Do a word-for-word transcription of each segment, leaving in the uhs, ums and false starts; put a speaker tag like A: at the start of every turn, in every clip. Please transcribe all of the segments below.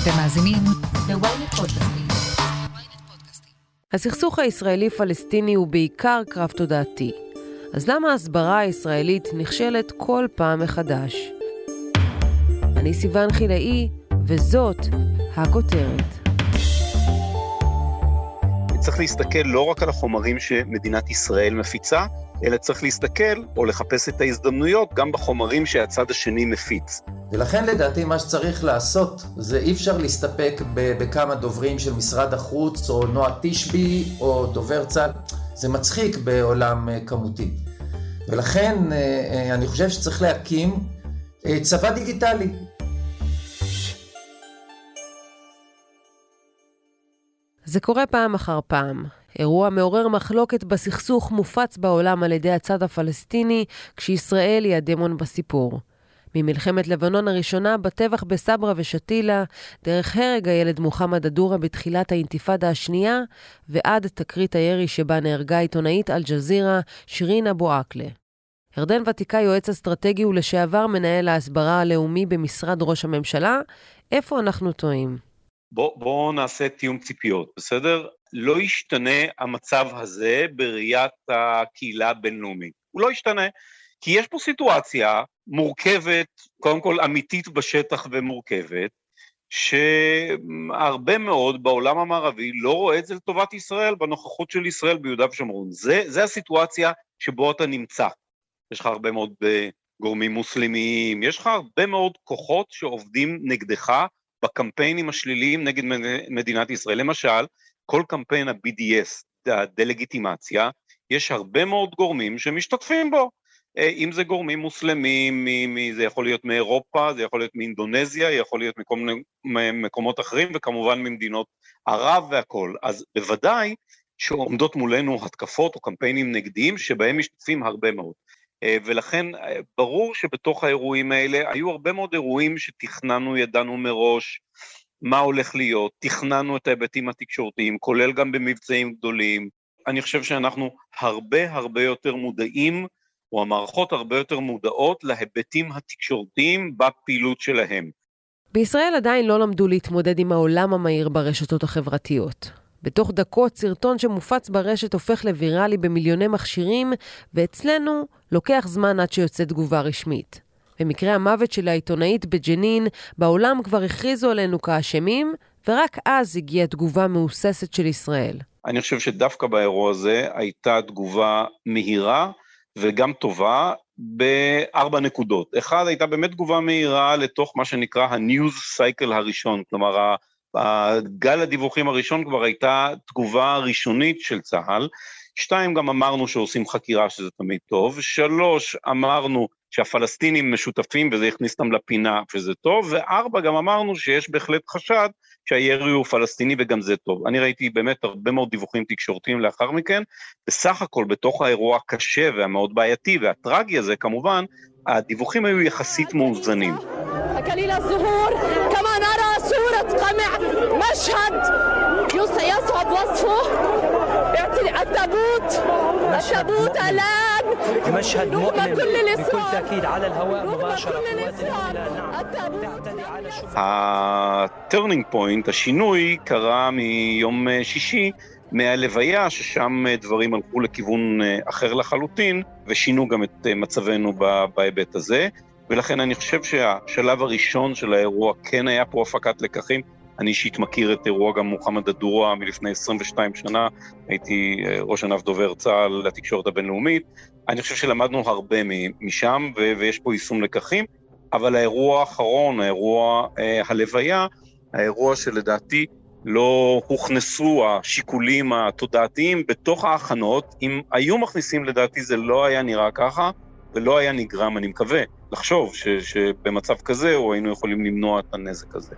A: אתם מאזינים ל-ynet פודקאסטים.
B: הסכסוך הישראלי-פלסטיני הוא בעיקר קרב תודעתי. אז למה ההסברה הישראלית נכשלת כל פעם מחדש? אני סיוון חילאי, וזאת הכותרת.
C: צריך להסתכל לא רק על החומרים שמדינת ישראל מפיצה, אלא צריך להסתכל או לחפש את ההזדמנויות גם בחומרים שהצד השני מפיץ.
D: ולכן לדעתי מה שצריך לעשות זה אי אפשר להסתפק בכמה דוברים של משרד החוץ או נועה תשבי או דובר צה"ל. זה מצחיק בעולם כמותי. ולכן אני חושב שצריך להקים צבא דיגיטלי.
B: זה קורה פעם אחר פעם. אירוע מעורר מחלוקת בסכסוך מופץ בעולם על ידי הצד הפלסטיני, כשישראל היא הדמון בסיפור. ממלחמת לבנון הראשונה בטבח בסברה ושתילה, דרך הרג הילד מוחמד אדורה בתחילת האינתיפאדה השנייה, ועד תקרית הירי שבה נהרגה עיתונאית אל-ג'זירה שירין אבו עקלה. ירדן ותיקה, יועץ אסטרטגי ולשעבר מנהל ההסברה הלאומי במשרד ראש הממשלה. איפה אנחנו טועים?
C: בוא, בוא נעשה תיאום ציפיות, בסדר? לא ישתנה המצב הזה בראיית הקהילה הבינלאומית. הוא לא ישתנה, כי יש פה סיטואציה מורכבת, קודם כל אמיתית בשטח ומורכבת, שהרבה מאוד בעולם המערבי לא רואה את זה לטובת ישראל, בנוכחות של ישראל ביהודה ושומרון. זה, זה הסיטואציה שבו אתה נמצא. יש לך הרבה מאוד גורמים מוסלמיים, יש לך הרבה מאוד כוחות שעובדים נגדך, בקמפיינים השליליים נגד מדינת ישראל. למשל, כל קמפיין ה-בי די אס, הדלגיטימציה, יש הרבה מאוד גורמים שמשתתפים בו. אם זה גורמים מוסלמים, זה יכול להיות מאירופה, זה יכול להיות מאינדונזיה, יכול להיות מקומות אחרים, וכמובן ממדינות ערב והכל. אז בוודאי שעומדות מולנו התקפות או קמפיינים נגדיים, שבהם משתתפים הרבה מאוד. ולכן ברור שבתוך האירועים האלה היו הרבה מאוד אירועים שתכננו, ידענו מראש מה הולך להיות, תכננו את ההיבטים התקשורתיים, כולל גם במבצעים גדולים. אני חושב שאנחנו הרבה הרבה יותר מודעים, או המערכות הרבה יותר מודעות להיבטים התקשורתיים בפעילות שלהם.
B: בישראל עדיין לא למדו להתמודד עם העולם המהיר ברשתות החברתיות. בתוך דקות סרטון שמופץ ברשת הופך לוויראלי במיליוני מכשירים, ואצלנו לוקח זמן עד שיוצא תגובה רשמית. במקרה המוות של העיתונאית בג'נין, בעולם כבר הכריזו עלינו כאשמים, ורק אז הגיעה תגובה מאוססת של ישראל.
C: אני חושב שדווקא באירוע הזה הייתה תגובה מהירה וגם טובה בארבע נקודות. אחד, הייתה באמת תגובה מהירה לתוך מה שנקרא ה-news cycle הראשון, כלומר הגל הדיווחים הראשון כבר הייתה תגובה ראשונית של צה"ל. שתיים, גם אמרנו שעושים חקירה שזה תמיד טוב. שלוש, אמרנו שהפלסטינים משותפים וזה הכניס אותם לפינה וזה טוב. וארבע, גם אמרנו שיש בהחלט חשד שהירי הוא פלסטיני וגם זה טוב. אני ראיתי באמת הרבה מאוד דיווחים תקשורתיים לאחר מכן. בסך הכל בתוך האירוע הקשה והמאוד בעייתי והטרגי הזה כמובן, הדיווחים היו יחסית מאוזנים.
E: كليل الزهور كما نرى صورة قمع مشهد يصعب وصفه التابوت التابوت الآن
F: مشهد مؤلم بكل تأكيد على الهواء مباشرة
C: הטרنינג פוינט, השינוי קרה מיום שישי מהלוויה, ששם דברים הלכו לכיוון אחר לחלוטין ושינו גם את מצבנו בהיבט הזה. ולכן אני חושב שהשלב הראשון של האירוע כן היה פה הפקת לקחים. אני אישית מכיר את אירוע גם מוחמד אדורה מלפני עשרים ושתיים שנה, הייתי ראש ענף דובר צה"ל לתקשורת הבינלאומית. אני חושב שלמדנו הרבה משם ויש פה יישום לקחים, אבל האירוע האחרון, האירוע הלוויה, האירוע שלדעתי לא הוכנסו השיקולים התודעתיים בתוך ההכנות. אם היו מכניסים לדעתי זה לא היה נראה ככה, ולא היה נגרם, אני מקווה, לחשוב ש, שבמצב כזה או היינו יכולים למנוע את הנזק הזה.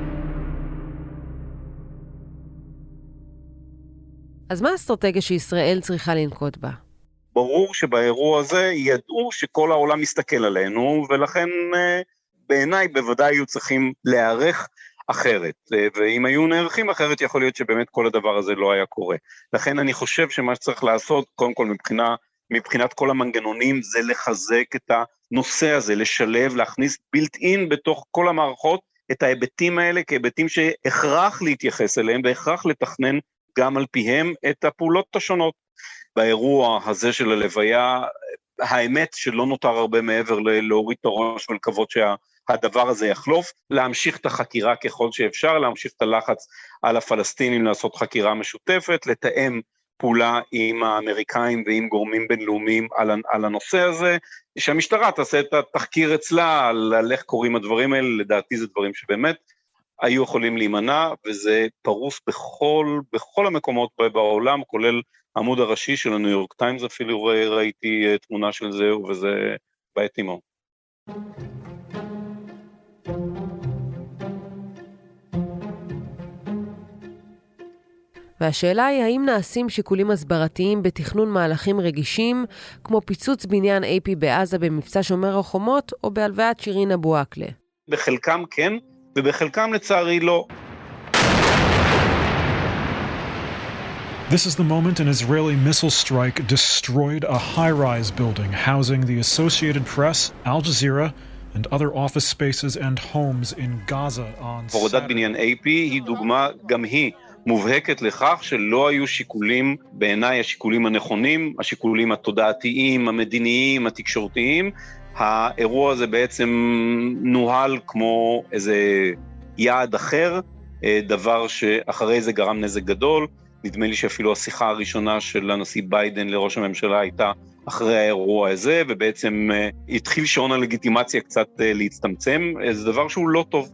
B: אז מה האסטרטגיה שישראל צריכה לנקוט בה?
C: ברור שבאירוע הזה ידעו שכל העולם מסתכל עלינו, ולכן בעיניי בוודאי היו צריכים להיערך אחרת, ואם היו נערכים אחרת יכול להיות שבאמת כל הדבר הזה לא היה קורה. לכן אני חושב שמה שצריך לעשות, קודם כל מבחינה מבחינת כל המנגנונים, זה לחזק את הנושא הזה, לשלב, להכניס בילט אין בתוך כל המערכות, את ההיבטים האלה כהיבטים שהכרח להתייחס אליהם, והכרח לתכנן גם על פיהם את הפעולות השונות. באירוע הזה של הלוויה, האמת שלא נותר הרבה מעבר להוריד את הראש ולקוות שהדבר הזה יחלוף, להמשיך את החקירה ככל שאפשר, להמשיך את הלחץ על הפלסטינים לעשות חקירה משותפת, לתאם פעולה עם האמריקאים ועם גורמים בינלאומיים על, על הנושא הזה, שהמשטרה תעשה את התחקיר אצלה על, על איך קוראים הדברים האלה, לדעתי זה דברים שבאמת היו יכולים להימנע, וזה פרוס בכל, בכל המקומות בעולם, כולל עמוד הראשי של הניו יורק טיימס, אפילו ראיתי תמונה של זה, וזה בעייתי מאוד.
B: והשאלה היא האם נעשים שיקולים הסברתיים בתכנון מהלכים רגישים, כמו פיצוץ בניין איי פי בעזה במבצע שומר החומות, או בהלוויית שירין אבו עקלה.
C: בחלקם כן, ובחלקם לצערי לא.
G: This is the moment an Israeli missile strike destroyed a high-rise building housing the Associated Press, Al Jazeera, and other office spaces and homes in Gaza on Saturday.
C: הורדת בניין איי פי היא דוגמה גם היא מובהקת לכך שלא היו שיקולים, בעיניי השיקולים הנכונים, השיקולים התודעתיים, המדיניים, התקשורתיים. האירוע הזה בעצם נוהל כמו איזה יעד אחר, דבר שאחרי זה גרם נזק גדול. נדמה לי שאפילו השיחה הראשונה של הנשיא ביידן לראש הממשלה הייתה אחרי האירוע הזה, ובעצם התחיל שעון הלגיטימציה קצת להצטמצם, זה דבר שהוא לא טוב.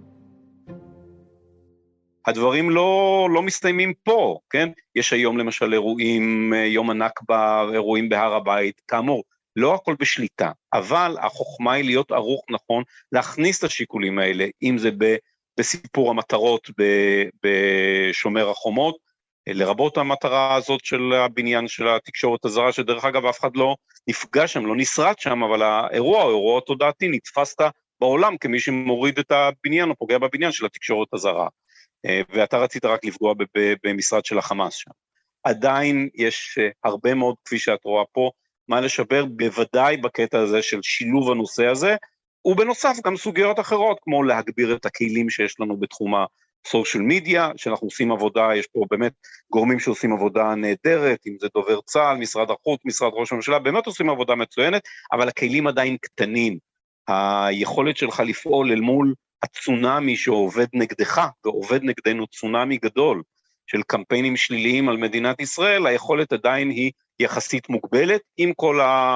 C: הדברים לא, לא מסתיימים פה, כן? יש היום למשל אירועים, יום הנכבה, אירועים בהר הבית, כאמור, לא הכל בשליטה, אבל החוכמה היא להיות ערוך נכון, להכניס את השיקולים האלה, אם זה ב, בסיפור המטרות ב, בשומר החומות, לרבות המטרה הזאת של הבניין של התקשורת הזרה, שדרך אגב אף אחד לא נפגע שם, לא נשרט שם, אבל האירוע, האירוע התודעתי, נתפסת בעולם כמי שמוריד את הבניין או פוגע בבניין של התקשורת הזרה. ואתה רצית רק לפגוע במשרד של החמאס שם. עדיין יש הרבה מאוד, כפי שאת רואה פה, מה לשבר בוודאי בקטע הזה של שילוב הנושא הזה, ובנוסף גם סוגיות אחרות, כמו להגביר את הכלים שיש לנו בתחום הסושיאל מדיה, שאנחנו עושים עבודה, יש פה באמת גורמים שעושים עבודה נהדרת, אם זה דובר צה"ל, משרד החוץ, משרד ראש הממשלה, באמת עושים עבודה מצוינת, אבל הכלים עדיין קטנים. היכולת שלך לפעול אל מול הצונמי שעובד נגדך, ועובד נגדנו צונמי גדול, של קמפיינים שליליים על מדינת ישראל, היכולת עדיין היא יחסית מוגבלת, עם כל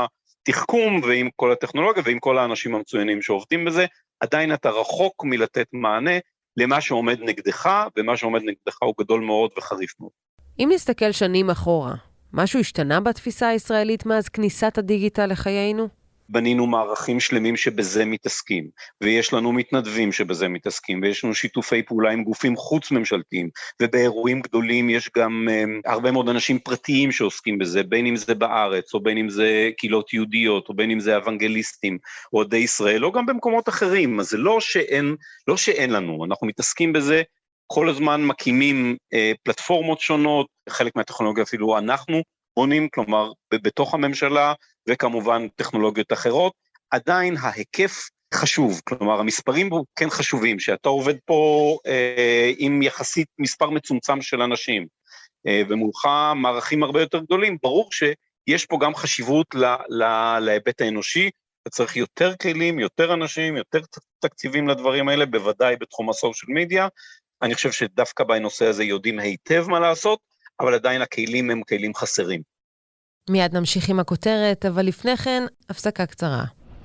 C: התחכום, ועם כל הטכנולוגיה, ועם כל האנשים המצוינים שעובדים בזה, עדיין אתה רחוק מלתת מענה למה שעומד נגדך, ומה שעומד נגדך הוא גדול מאוד וחריף מאוד.
B: אם נסתכל שנים אחורה, משהו השתנה בתפיסה הישראלית מאז כניסת הדיגיטל לחיינו?
C: בנינו מערכים שלמים שבזה מתעסקים, ויש לנו מתנדבים שבזה מתעסקים, ויש לנו שיתופי פעולה עם גופים חוץ ממשלתיים, ובאירועים גדולים יש גם um, הרבה מאוד אנשים פרטיים שעוסקים בזה, בין אם זה בארץ, או בין אם זה קהילות יהודיות, או בין אם זה אוונגליסטים, או עדי ישראל, או גם במקומות אחרים, אז זה לא שאין, לא שאין לנו, אנחנו מתעסקים בזה, כל הזמן מקימים אה, פלטפורמות שונות, חלק מהטכנולוגיה אפילו אנחנו בונים, כלומר בתוך הממשלה, וכמובן טכנולוגיות אחרות, עדיין ההיקף חשוב, כלומר המספרים כן חשובים, שאתה עובד פה אה, עם יחסית מספר מצומצם של אנשים, אה, ומולך מערכים הרבה יותר גדולים, ברור שיש פה גם חשיבות ל, ל, להיבט האנושי, אתה צריך יותר כלים, יותר אנשים, יותר תקציבים לדברים האלה, בוודאי בתחום הסושיאל מדיה, אני חושב שדווקא בנושא הזה יודעים היטב מה לעשות, אבל עדיין הכלים הם כלים חסרים.
B: מיד נמשיך עם הכותרת, אבל לפני כן, הפסקה קצרה.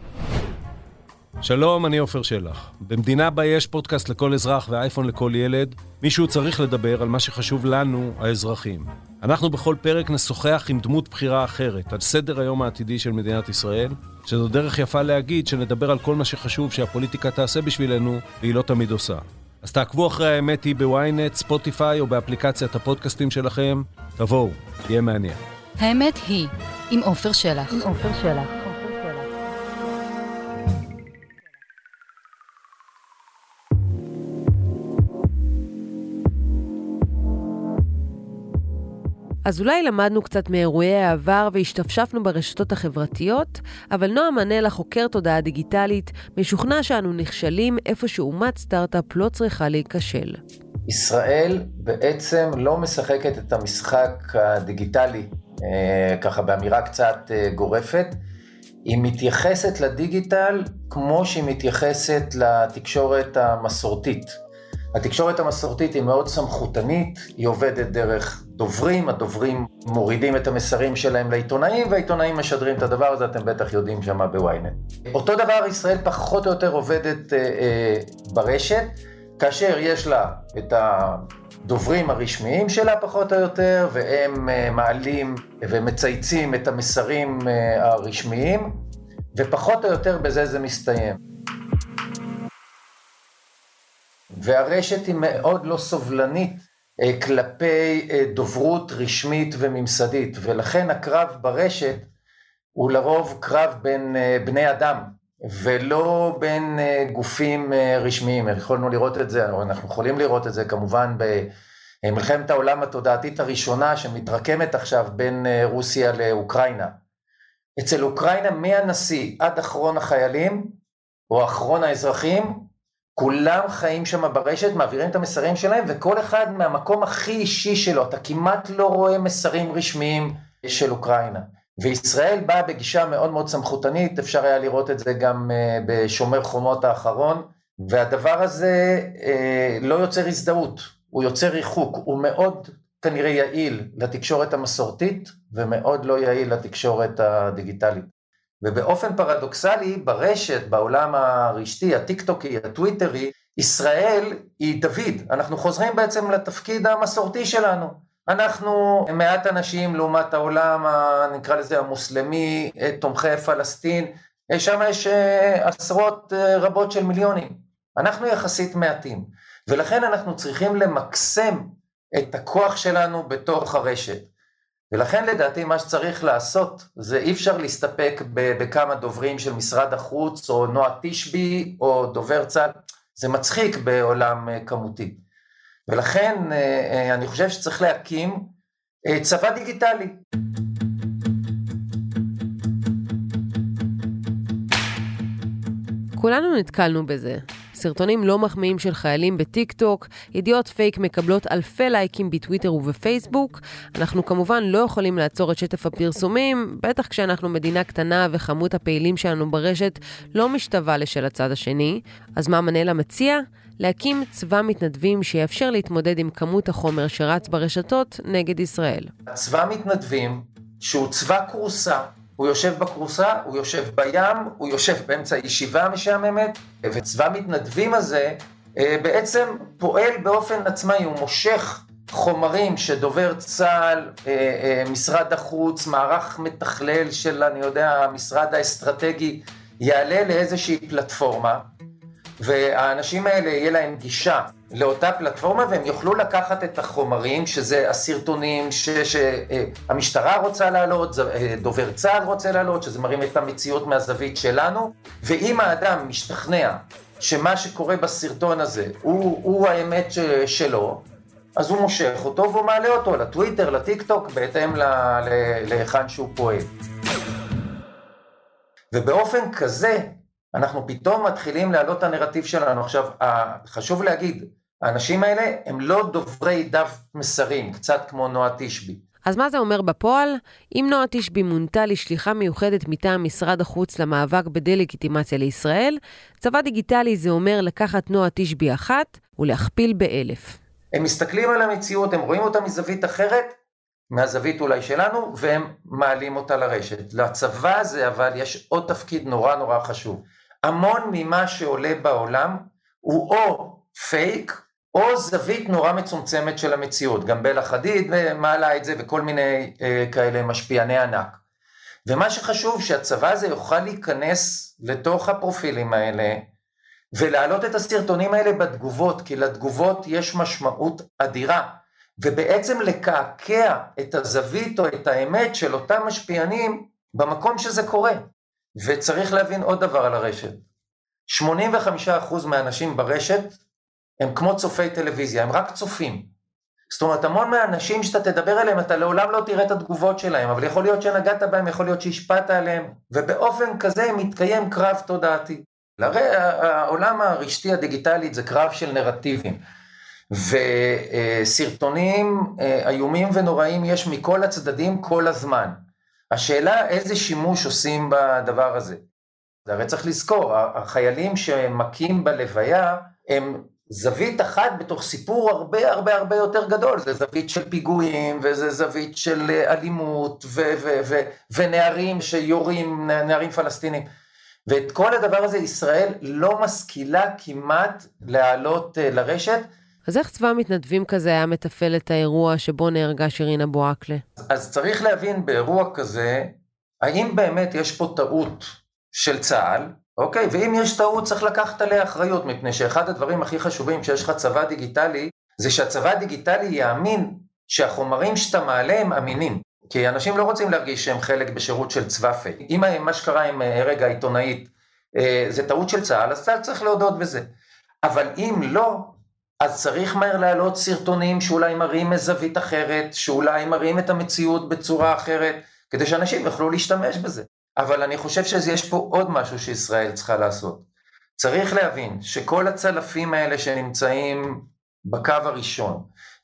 H: שלום, אני עופר שלח. במדינה בה יש פודקאסט לכל אזרח ואייפון לכל ילד, מישהו צריך לדבר על מה שחשוב לנו, האזרחים. אנחנו בכל פרק נשוחח עם דמות בחירה אחרת, על סדר היום העתידי של מדינת ישראל, שזו דרך יפה להגיד שנדבר על כל מה שחשוב שהפוליטיקה תעשה בשבילנו, והיא לא תמיד עושה. אז תעקבו אחרי האמת היא בוויינט, ספוטיפיי או באפליקציית הפודקאסטים שלכם. תבואו, תהיה מעניין.
A: האמת היא, עם עופר שלח. עם עופר שלח.
B: אז אולי למדנו קצת מאירועי העבר והשתפשפנו ברשתות החברתיות, אבל נועם מנלה, חוקר תודעה דיגיטלית, משוכנע שאנו נכשלים איפה שאומת סטארט-אפ לא צריכה להיכשל.
D: ישראל בעצם לא משחקת את המשחק הדיגיטלי, ככה באמירה קצת גורפת, היא מתייחסת לדיגיטל כמו שהיא מתייחסת לתקשורת המסורתית. התקשורת המסורתית היא מאוד סמכותנית, היא עובדת דרך דוברים, הדוברים מורידים את המסרים שלהם לעיתונאים, והעיתונאים משדרים את הדבר הזה, אתם בטח יודעים שמה בוויינט. אותו דבר ישראל פחות או יותר עובדת אה, אה, ברשת, כאשר יש לה את הדוברים הרשמיים שלה פחות או יותר, והם אה, מעלים ומצייצים את המסרים אה, הרשמיים, ופחות או יותר בזה זה מסתיים. והרשת היא מאוד לא סובלנית כלפי דוברות רשמית וממסדית, ולכן הקרב ברשת הוא לרוב קרב בין בני אדם, ולא בין גופים רשמיים. יכולנו לראות את זה, או אנחנו יכולים לראות את זה כמובן במלחמת העולם התודעתית הראשונה, שמתרקמת עכשיו בין רוסיה לאוקראינה. אצל אוקראינה מהנשיא עד אחרון החיילים, או אחרון האזרחים, כולם חיים שם ברשת, מעבירים את המסרים שלהם, וכל אחד מהמקום הכי אישי שלו, אתה כמעט לא רואה מסרים רשמיים של אוקראינה. וישראל באה בגישה מאוד מאוד סמכותנית, אפשר היה לראות את זה גם בשומר חומות האחרון, והדבר הזה לא יוצר הזדהות, הוא יוצר ריחוק, הוא מאוד כנראה יעיל לתקשורת המסורתית, ומאוד לא יעיל לתקשורת הדיגיטלית. ובאופן פרדוקסלי, ברשת, בעולם הרשתי, הטיקטוקי, הטוויטרי, ישראל היא דוד. אנחנו חוזרים בעצם לתפקיד המסורתי שלנו. אנחנו מעט אנשים לעומת העולם, נקרא לזה המוסלמי, תומכי פלסטין, שם יש עשרות רבות של מיליונים. אנחנו יחסית מעטים, ולכן אנחנו צריכים למקסם את הכוח שלנו בתוך הרשת. ולכן לדעתי מה שצריך לעשות, זה אי אפשר להסתפק בכמה דוברים של משרד החוץ, או נועה תשבי, או דובר צה"ל, זה מצחיק בעולם כמותי. ולכן אני חושב שצריך להקים צבא דיגיטלי.
B: כולנו נתקלנו בזה. סרטונים לא מחמיאים של חיילים בטיק-טוק, ידיעות פייק מקבלות אלפי לייקים בטוויטר ובפייסבוק. אנחנו כמובן לא יכולים לעצור את שטף הפרסומים, בטח כשאנחנו מדינה קטנה וכמות הפעילים שלנו ברשת לא משתווה לשל הצד השני. אז מה מנלה מציע? להקים צבא מתנדבים שיאפשר להתמודד עם כמות החומר שרץ ברשתות נגד ישראל.
D: צבא מתנדבים שהוא צבא קורסה, הוא יושב בקורסה, הוא יושב בים, הוא יושב באמצע ישיבה משעממת, וצבא מתנדבים הזה בעצם פועל באופן עצמאי, הוא מושך חומרים שדובר צה"ל, משרד החוץ, מערך מתכלל של, אני יודע, המשרד האסטרטגי, יעלה לאיזושהי פלטפורמה, והאנשים האלה יהיה להם גישה לאותה פלטפורמה, והם יוכלו לקחת את החומרים, שזה הסרטונים שהמשטרה רוצה לעלות, דובר צה"ל רוצה לעלות, שזה מראים את המציאות מהזווית שלנו, ואם האדם משתכנע שמה שקורה בסרטון הזה הוא, הוא האמת שלו, אז הוא מושך אותו והוא מעלה אותו לטוויטר, לטיק-טוק, בהתאם להיכן שהוא פועל. ובאופן כזה, אנחנו פתאום מתחילים להעלות את הנרטיב שלנו. עכשיו, חשוב להגיד, האנשים האלה הם לא דוברי דף מסרים, קצת כמו נועה תשבי.
B: אז מה זה אומר בפועל? אם נועה תשבי מונתה לשליחה מיוחדת מטעם משרד החוץ למאבק בדה-לגיטימציה לישראל, צבא דיגיטלי זה אומר לקחת נועה תשבי אחת ולהכפיל באלף.
D: הם מסתכלים על המציאות, הם רואים אותה מזווית אחרת, מהזווית אולי שלנו, והם מעלים אותה לרשת. לצבא הזה אבל יש עוד תפקיד נורא נורא חשוב. המון ממה שעולה בעולם הוא או פייק, או זווית נורא מצומצמת של המציאות. גם בלה חדיד מעלה את זה, וכל מיני אה, כאלה משפיעני ענק. ומה שחשוב שהצבא הזה יוכל להיכנס לתוך הפרופילים האלה, ולהעלות את הסרטונים האלה בתגובות, כי לתגובות יש משמעות אדירה. ובעצם לקעקע את הזווית או את האמת של אותם משפיענים במקום שזה קורה. וצריך להבין עוד דבר על הרשת. שמונים וחמישה אחוז מהאנשים ברשת הם כמו צופי טלוויזיה, הם רק צופים. זאת אומרת, המון מהאנשים שאתה תדבר עליהם, אתה לעולם לא תראה את התגובות שלהם, אבל יכול להיות שנגעת בהם, יכול להיות שהשפעת עליהם, ובאופן כזה מתקיים קרב תודעתי. הרי העולם הרשתי הדיגיטלית זה קרב של נרטיבים, וסרטונים איומים ונוראים יש מכל הצדדים כל הזמן. השאלה איזה שימוש עושים בדבר הזה. הרי צריך לזכור, החיילים שמכים בלוויה הם זווית אחת בתוך סיפור הרבה הרבה הרבה יותר גדול, זה זווית של פיגועים, וזה זווית של אלימות, ו- ו- ו- ונערים שיורים, נערים פלסטינים, ואת כל הדבר הזה ישראל לא משכילה כמעט להעלות לרשת.
B: אז איך צבא מתנדבים כזה היה מטפל את האירוע שבו נהרגה שירין אבו עאקלה?
D: אז צריך להבין באירוע כזה, האם באמת יש פה טעות של צה"ל, אוקיי, ואם יש טעות צריך לקחת עליה אחריות, מפני שאחד הדברים הכי חשובים כשיש לך צבא דיגיטלי, זה שהצבא הדיגיטלי יאמין שהחומרים שאתה מעלה הם אמינים, כי אנשים לא רוצים להרגיש שהם חלק בשירות של צבא פייק. אם מה שקרה עם הרג העיתונאית, זה טעות של צה"ל, אז צה"ל צריך להודות בזה. אבל אם לא, אז צריך מהר להעלות סרטונים שאולי מראים מזווית אחרת, שאולי מראים את המציאות בצורה אחרת, כדי שאנשים יוכלו להשתמש בזה. אבל אני חושב שיש פה עוד משהו שישראל צריכה לעשות. צריך להבין שכל הצלפים האלה שנמצאים בקו הראשון,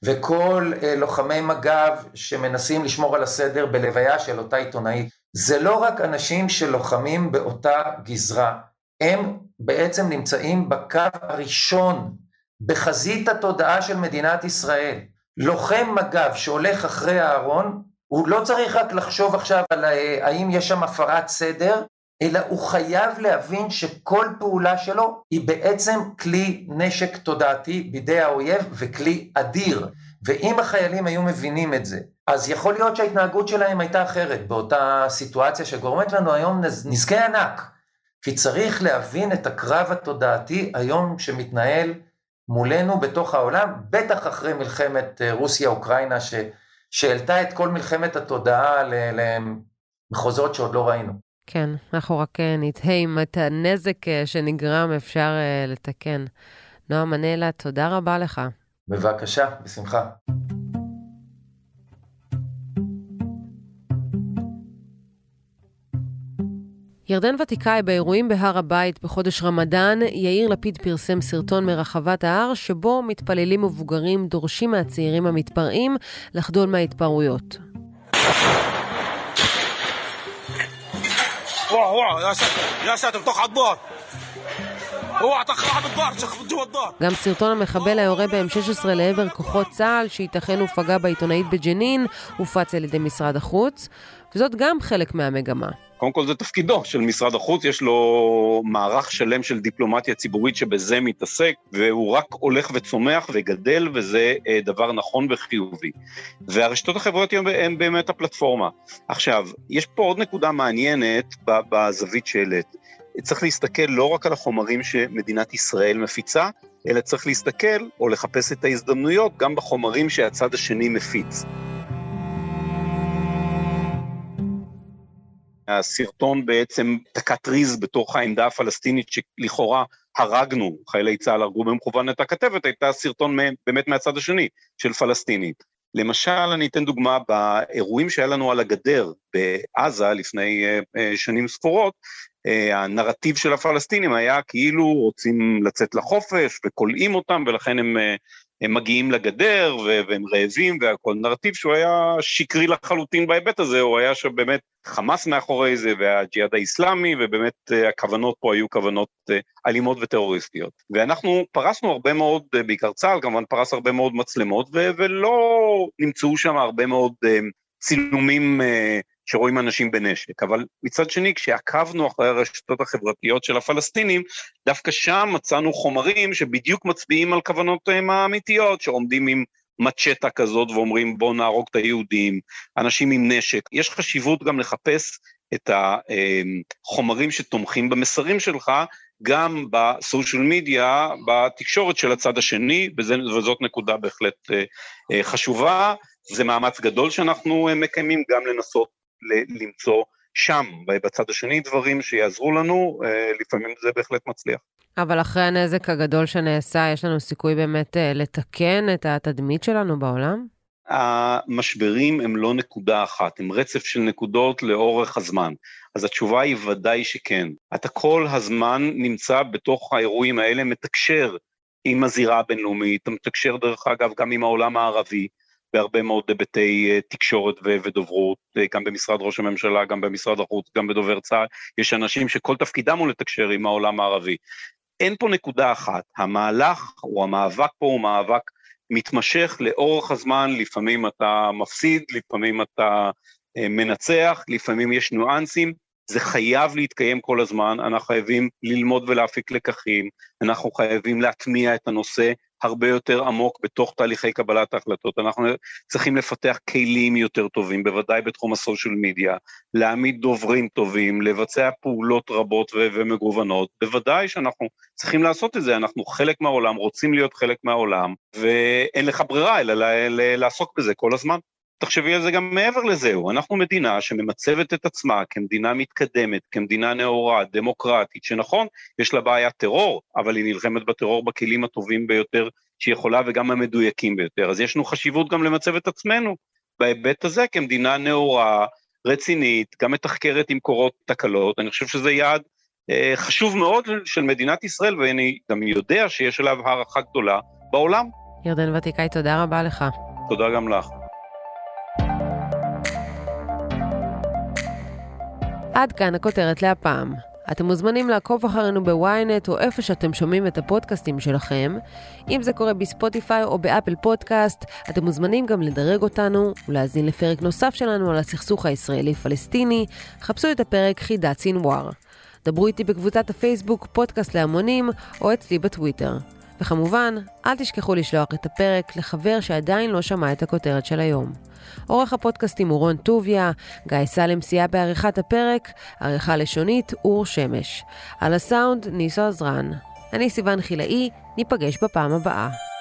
D: וכל לוחמי מג"ב שמנסים לשמור על הסדר בלוויה של אותה עיתונאית, זה לא רק אנשים שלוחמים באותה גזרה, הם בעצם נמצאים בקו הראשון, בחזית התודעה של מדינת ישראל. לוחם מג"ב שהולך אחרי הארון, הוא לא צריך רק לחשוב עכשיו על האם יש שם הפרת סדר, אלא הוא חייב להבין שכל פעולה שלו היא בעצם כלי נשק תודעתי בידי האויב וכלי אדיר. ואם החיילים היו מבינים את זה, אז יכול להיות שההתנהגות שלהם הייתה אחרת באותה סיטואציה שגורמת לנו היום נזקי ענק. כי צריך להבין את הקרב התודעתי היום שמתנהל מולנו בתוך העולם, בטח אחרי מלחמת רוסיה-אוקראינה ש... שהעלתה את כל מלחמת התודעה למחוזות שעוד לא ראינו.
B: כן, אנחנו רק נתהה אם את הנזק שנגרם אפשר לתקן. נועם מנלה, תודה רבה לך.
D: בבקשה, בשמחה.
B: ירדן ותיקאי באירועים בהר הבית בחודש רמדאן, יאיר לפיד פרסם סרטון מרחבת ההר, שבו מתפללים מבוגרים דורשים מהצעירים המתפרעים לחדול מההתפרעויות.
I: וואו וואו, יא סאטר, יא סאטר, תוך הדבר. וואו, תחרח בדבר, שחף ג'ו הדבר.
B: גם סרטון המחבל היורה ב-אם שש עשרה לעבר כוחות צה"ל, שייתכן ופגע בעיתונאית בג'נין, הופץ על ידי משרד החוץ, וזאת גם חלק מהמגמה.
C: קודם כל זה תפקידו של משרד החוץ, יש לו מערך שלם של דיפלומטיה ציבורית שבזה מתעסק, והוא רק הולך וצומח וגדל, וזה דבר נכון וחיובי. והרשתות החברתיות הן באמת הפלטפורמה. עכשיו, יש פה עוד נקודה מעניינת בזווית שאלת. צריך להסתכל לא רק על החומרים שמדינת ישראל מפיצה, אלא צריך להסתכל או לחפש את ההזדמנויות גם בחומרים שהצד השני מפיץ. הסרטון בעצם תקת ריז בתוך העמדה הפלסטינית שלכאורה הרגנו, חיילי צה"ל הרגו במכוון את הכתבת, הייתה סרטון באמת מהצד השני של פלסטינית. למשל, אני אתן דוגמה, באירועים שהיה לנו על הגדר בעזה לפני שנים ספורות, הנרטיב של הפלסטינים היה כאילו רוצים לצאת לחופש וקולעים אותם, ולכן הם, הם מגיעים לגדר והם רעבים, והכל נרטיב שהוא היה שקרי לחלוטין בהיבט הזה, הוא היה שבאמת חמאס מאחורי זה והג'יהאד האסלאמי, ובאמת הכוונות פה היו כוונות אלימות וטרוריסטיות. ואנחנו פרסנו הרבה מאוד, בעיקר צה"ל כמובן פרס הרבה מאוד מצלמות, ו- ולא נמצאו שם הרבה מאוד צילומים שרואים אנשים בנשק, אבל מצד שני, כשעקבנו אחרי הרשתות החברתיות של הפלסטינים, דווקא שם מצאנו חומרים שבדיוק מצביעים על כוונות האמיתיות, שעומדים עם מצ'טה כזאת ואומרים בוא נהרוג את היהודים, אנשים עם נשק. יש חשיבות גם לחפש את החומרים שתומכים במסרים שלך, גם בסושיאל מדיה, בתקשורת של הצד השני, וזאת נקודה בהחלט חשובה, זה מאמץ גדול שאנחנו מקיימים גם לנסות למצוא שם, בצד השני, דברים שיעזרו לנו, לפעמים זה בהחלט מצליח.
B: אבל אחרי הנזק הגדול שנעשה, יש לנו סיכוי באמת לתקן את התדמית שלנו בעולם?
C: המשברים הם לא נקודה אחת, הם רצף של נקודות לאורך הזמן. אז התשובה היא ודאי שכן. אתה כל הזמן נמצא בתוך האירועים האלה, מתקשר עם הזירה הבינלאומית, אתה מתקשר דרך אגב גם עם העולם הערבי, בהרבה מאוד היבטי תקשורת ודוברות, גם במשרד ראש הממשלה, גם במשרד החוץ, גם בדובר צה"ל, יש אנשים שכל תפקידם הוא לתקשר עם העולם הערבי. אין פה נקודה אחת, המהלך או המאבק פה הוא מאבק מתמשך לאורך הזמן, לפעמים אתה מפסיד, לפעמים אתה מנצח, לפעמים יש ניואנסים, זה חייב להתקיים כל הזמן, אנחנו חייבים ללמוד ולהפיק לקחים, אנחנו חייבים להטמיע את הנושא הרבה יותר עמוק בתוך תהליכי קבלת ההחלטות, אנחנו צריכים לפתח כלים יותר טובים, בוודאי בתחום הסושיאל מדיה, להעמיד דוברים טובים, לבצע פעולות רבות ו- ומגוונות, בוודאי שאנחנו צריכים לעשות את זה, אנחנו חלק מהעולם, רוצים להיות חלק מהעולם, ואין לך ברירה אלא ל- ל- לעסוק בזה כל הזמן. תחשבי על זה גם מעבר לזהו, אנחנו מדינה שממצבת את עצמה כמדינה מתקדמת, כמדינה נאורה, דמוקרטית, שנכון, יש לה בעיית טרור, אבל היא נלחמת בטרור בכלים הטובים ביותר שהיא יכולה וגם המדויקים ביותר, אז יש לנו חשיבות גם למצב את עצמנו, בהיבט הזה כמדינה נאורה, רצינית, גם מתחקרת עם קורות תקלות, אני חושב שזה יעד אה, חשוב מאוד של מדינת ישראל, ואני גם יודע שיש עליו הערכה גדולה בעולם.
B: ירדן ותיקאי, תודה רבה לך.
C: תודה גם לך.
B: עד כאן הכותרת להפעם. אתם מוזמנים לעקוב אחרינו בוויינט או איפה שאתם שומעים את הפודקאסטים שלכם. אם זה קורה בספוטיפיי או באפל פודקאסט, אתם מוזמנים גם לדרג אותנו ולהזין לפרק נוסף שלנו על הסכסוך הישראלי-פלסטיני. חפשו את הפרק חידת סינואר. דברו איתי בקבוצת הפייסבוק פודקאסט להמונים או אצלי בטוויטר. וכמובן, אל תשכחו לשלוח את הפרק לחבר שעדיין לא שמע את הכותרת של היום. עורך הפודקאסטים הוא רון טוביה, גיא סלם סייע בעריכת הפרק, עריכה לשונית אור שמש. על הסאונד ניסו עזרן. אני סיוון חילאי, ניפגש בפעם הבאה.